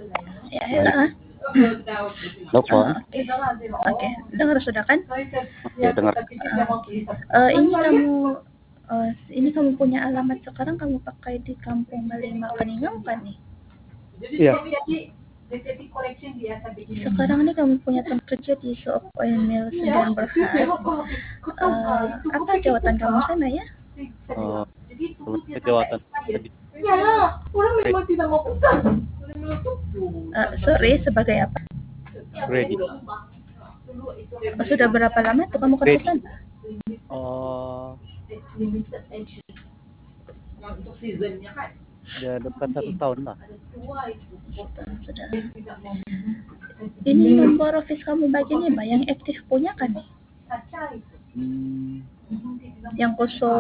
Ya, hello. Telepon. Oke, dengar sudah kan? Oke, dengar. Ini kamu punya alamat sekarang kamu pakai di Kampung Malima Kaningau kan nih? Iya. Sekarang ini kamu punya tempat kerja di Sook Oil Mill Sendirian Berhad. Apa jawatan kamu sana ya? Jawatan tadi. Sorry, sebagai apa? Ready. Sudah berapa lama tuh kamu kerja sana? Ya dekat 1 tahun lah. Sudah. Ini nomor office kamu bagian apa? Yang aktif punya kan nih? Yang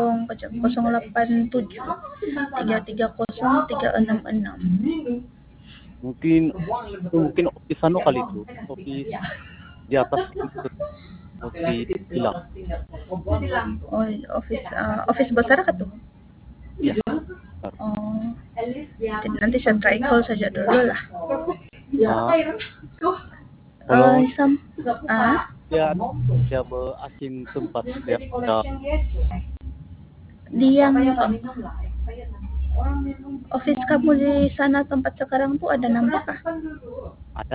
087 330 366. Mungkin office kali itu. Office di atas itu. Office hilang. Oh, office besar kan tuh? Iya. Oh. Nanti saya try call saja dulu lah. Kalau dia berasing tempat dia di yang office kamu di sana tempat sekarang tuh ada nambah kah? Ada.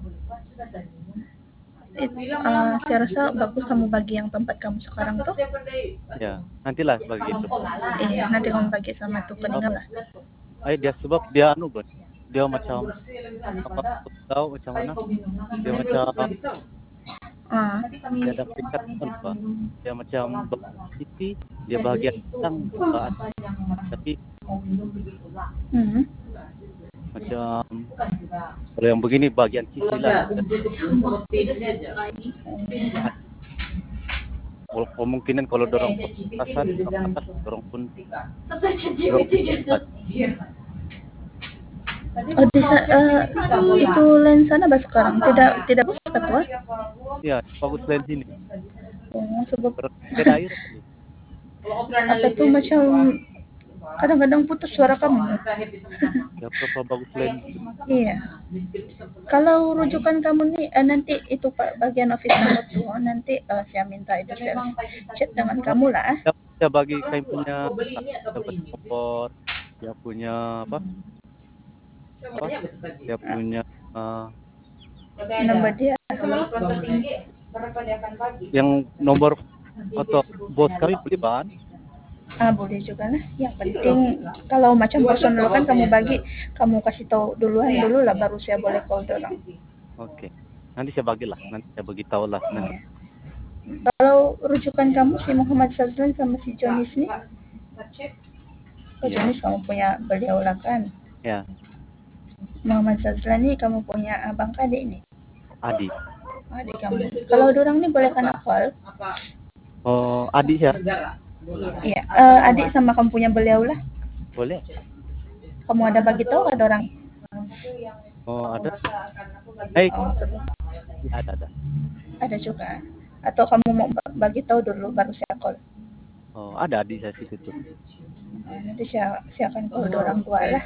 Saya rasa bagus kamu bagi yang tempat kamu sekarang tuh. Ya, nantilah bagi itu. Iya, nanti kamu bagi sama tuh peninggal lah. Dia sebab dia dia macam tahu macam mana? Dia macam dia ada peringkat Pak. Dia macam sisi dia bagian tentang tapi macam kalau yang begini bagian sisi lah. Kemungkinan kalau dorong pasar dorong pun itu lens sana bahas sekarang tidak bagus ketua? Ya bagus lens ini. Sebab beda air. Apa tuh macam kadang-kadang putus suara kamu. Ya berapa bagus lens. Iya. Kalau rujukan kamu nih nanti itu Pak bagian office kamu tuh nanti saya minta itu saya chat dengan kamu lah. Saya bagi kayak punya dapat kompor, dia punya apa? Dia punya nomor dia. Yang nomor atau bos kami boleh ban? Boleh juga lah. Yang penting kalau macam personal kan kamu bagi, kamu kasih tahu duluan dulu lah baru saya boleh call dorang. Oke. Nanti saya bagilah, nanti saya bagi tahu lah nanti. Kalau rujukan kamu si Muhammad Sazlan sama si Jonis nih, Jonis kamu punya beliau lah kan? Ya. Muhammad Sazlan nih kamu punya abang adik nih? Adik. Adik kamu. Kalau dorang nih boleh kena call? Oh, adik ya? Iya, adik sama kamu punya beliau lah. Boleh. Kamu ada bagi tahu ada orang? Oh, ada. Ada. Ada juga. Atau kamu mau bagi tahu dulu baru saya call? Oh, ada adik saya situ tuh. Nanti saya akan call orang tua lah.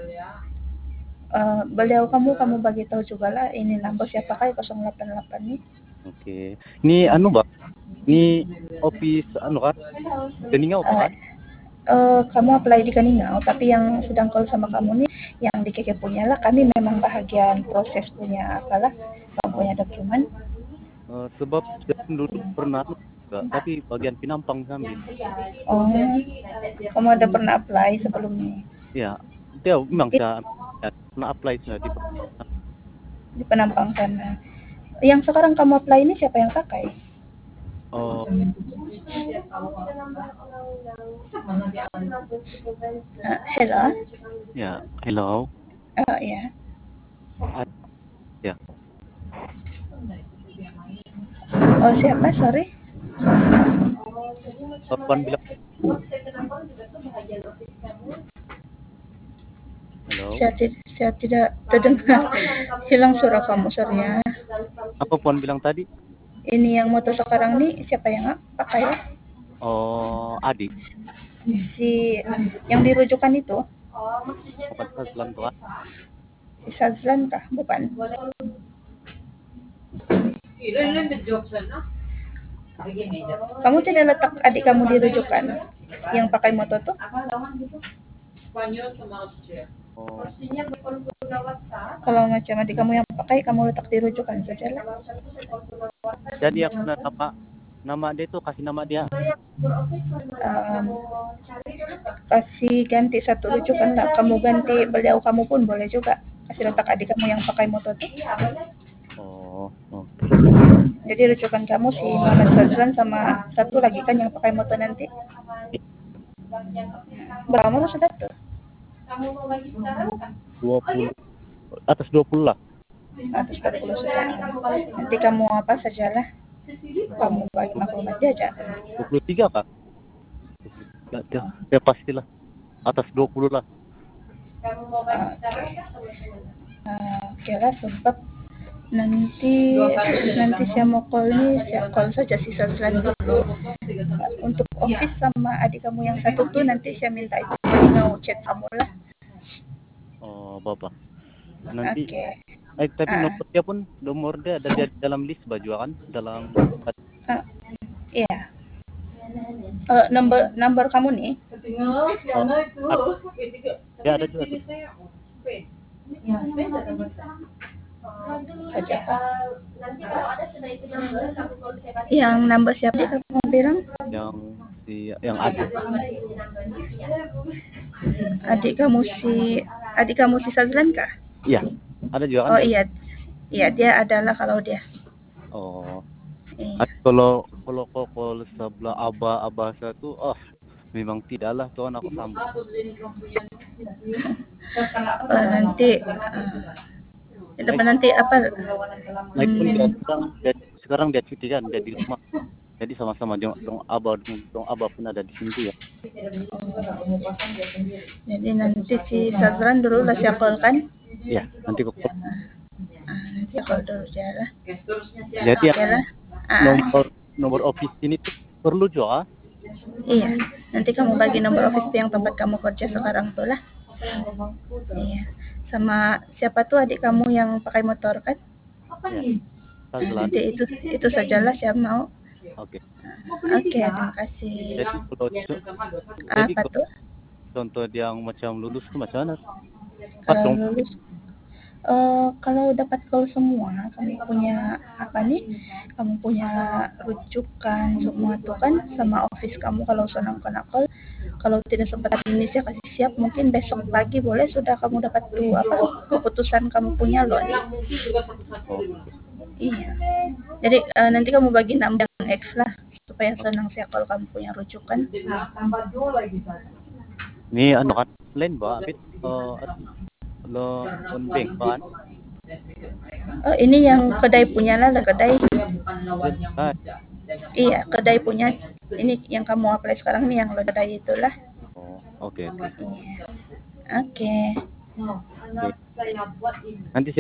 Beliau kamu bagi tahu juga lah ini nomor saya pakai 088 nih. Oke. Ini Mbak. Ini office kan? Kaningau kan? Kamu apply di Kaningau, tapi yang sedang call sama kamu nih yang di KK punya lah. Kami memang bahagian proses punya apalah, kamu punya dokumen. Sebab dulu pernah tapi bagian Pinampang kami. Oh, kamu ada pernah apply sebelumnya? Ya, dia memang saya pernah apply di Penampang sana. Yang sekarang kamu apply ini siapa yang pakai? Oh. Hello. Ya, hello. Ya. Ya. Oh, siapa? Sorry. Puan bilang. Halo. Saya tidak terdengar. Hilang suara kamu, sorry ya. Apa Puan bilang tadi? Ini yang motor sekarang nih siapa yang pakai? Oh, adik. Si yang dirujukan itu? Apa pelan-pelan? Si Sazlan kah? Bukan. Kamu tidak letak adik kamu di rujukan yang pakai motor tuh? Oh, Kalau macam adik kamu yang pakai, kamu letak di rujukan saja lah. jadi aku nama dia tuh kasih nama dia. Kasih ganti satu rujukan lah. Kamu ganti beliau kamu pun boleh juga. Kasih letak adik kamu yang pakai motor tuh. Oh, oh. Jadi rujukan kamu si Muhammad Sazlan sama satu lagi kan yang pakai motor nanti. Berapa motor sudah tuh? 20 atas 20 lah. Atas 20 sudah. Nanti kamu apa sajalah. Kamu bagi maklumat aja. 23 kah? Ya pastilah. Atas 20 lah. Oke lah, sebab nanti saya mau call nih, saya call saja si Sazlan dulu. Untuk office sama adik kamu yang satu tuh nanti saya minta itu mau chat kamu lah. Oh, Bapak. Nanti Oke. tapi nomor dia ada di dalam list baju kan, dalam Iya. Number kamu nih. ya ada juga tuh. Saja. Yang number siapa sih kamu bilang? Yang ada. Adik kamu si Sazlan kah? Iya, ada juga kan? Oh iya. Iya, dia adalah kalau dia. Oh. Iya. Kalau sebelah abah satu, memang tidaklah tuan aku sambut. Nanti apa? Sekarang dia cuti kan, dia di rumah. Jadi sama-sama dong abah pun ada di sini ya. Jadi nanti si Sazlan dulu lah saya call kan? Iya, nanti aku call. Nanti call dulu jalan. Jadi nomor office ini tuh perlu juga. Iya, nanti kamu bagi nomor office yang tempat kamu kerja sekarang tuh lah. Iya, sama siapa tuh adik kamu yang pakai motor kan? Iya. Nanti itu sajalah saya mau. Oke, terima kasih. Jadi Apa tuh? Contoh yang macam lulus tuh macam mana? Kalau lulus, kalau dapat call semua, kamu punya apa nih? Kamu punya rujukan semua tuh kan sama office kamu kalau senang kena call. Kalau tidak sempat hari ini saya kasih siap, mungkin besok pagi boleh sudah kamu dapat tuh keputusan kamu punya loh nih. Iya. Jadi nanti kamu bagi nama yang X lah supaya senang saya kalau kamu punya rujukan. Ini kan lain abit lo bank kan? Ini yang kedai punya lah kedai. Iya, kedai punya. Ini yang kamu apply sekarang nih yang kedai itulah. Oke. Oke. Nanti